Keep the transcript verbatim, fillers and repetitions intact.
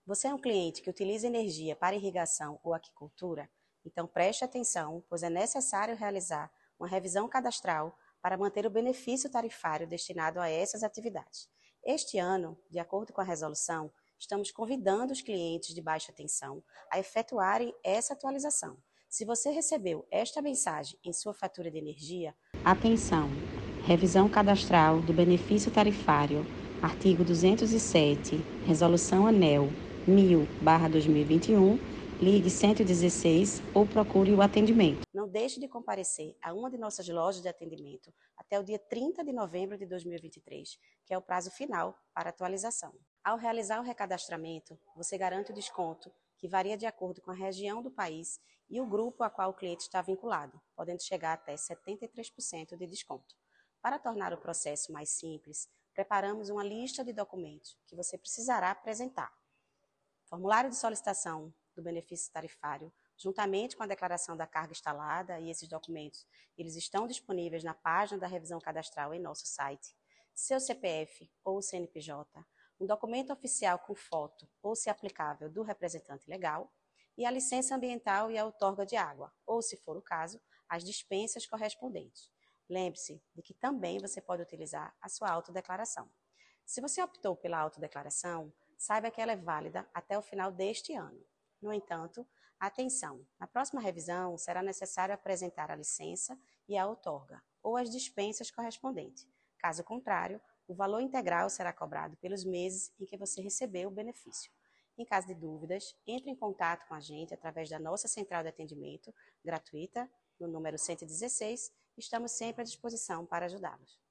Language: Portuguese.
Você é um cliente que utiliza energia para irrigação ou aquicultura? Então preste atenção, pois é necessário realizar uma revisão cadastral para manter o benefício tarifário destinado a essas atividades. Este ano, de acordo com a resolução, estamos convidando os clientes de baixa tensão a efetuarem essa atualização. Se você recebeu esta mensagem em sua fatura de energia, atenção! Revisão cadastral do benefício tarifário, artigo duzentos e sete, Resolução ANEEL mil barra dois mil e vinte e um, ligue cento e dezesseis ou procure o atendimento. Não deixe de comparecer a uma de nossas lojas de atendimento até o dia trinta de novembro de dois mil e vinte e três, que é o prazo final para atualização. Ao realizar o recadastramento, você garante o desconto, que varia de acordo com a região do país e o grupo a qual o cliente está vinculado, podendo chegar até setenta e três por cento de desconto. Para tornar o processo mais simples, preparamos uma lista de documentos que você precisará apresentar. Formulário de solicitação do benefício tarifário, juntamente com a declaração da carga instalada, e esses documentos eles estão disponíveis na página da revisão cadastral em nosso site, seu C P F ou C N P J, um documento oficial com foto ou, se aplicável, do representante legal, e a licença ambiental e a outorga de água, ou, se for o caso, as dispensas correspondentes. Lembre-se de que também você pode utilizar a sua autodeclaração. Se você optou pela autodeclaração, saiba que ela é válida até o final deste ano. No entanto, atenção, na próxima revisão será necessário apresentar a licença e a outorga, ou as dispensas correspondentes. Caso contrário, o valor integral será cobrado pelos meses em que você recebeu o benefício. Em caso de dúvidas, entre em contato com a gente através da nossa central de atendimento gratuita, no número cento e dezesseis, estamos sempre à disposição para ajudá-los.